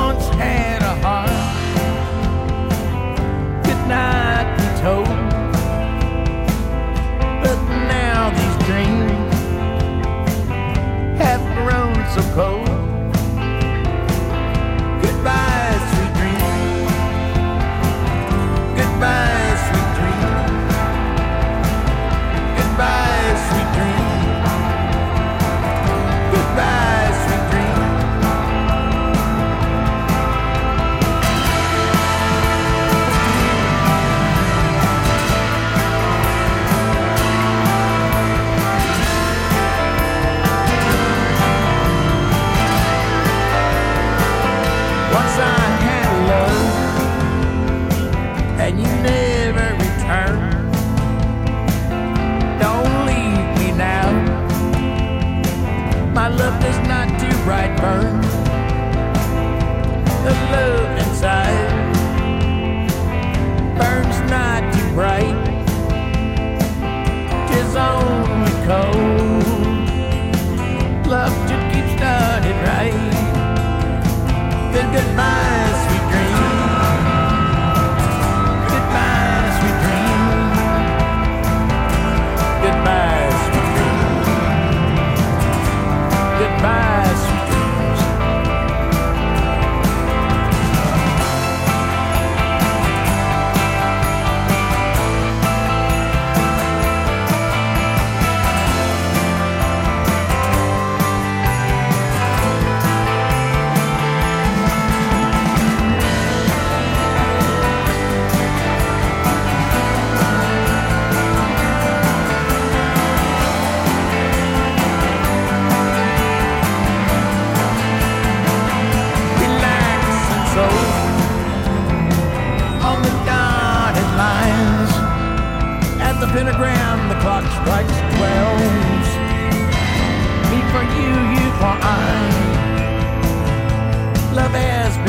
once had a heart, could not be told. But now these dreams have grown so cold. Goodbye, sweet dream. Goodbye, sweet dream. Goodbye, sweet dream. Goodbye, sweet dream. Once I had love, and you never returned. Don't leave me now. My love does not too bright burn. The love inside burns not too bright. 'Tis only cold. Love just keeps started right. Then goodbye, sweet dream. Goodbye, sweet dream. Goodbye, sweet dream. Goodbye, sweet dreams. On the dotted lines, at the pentagram the clock strikes 12. Me for you, you for I. Love has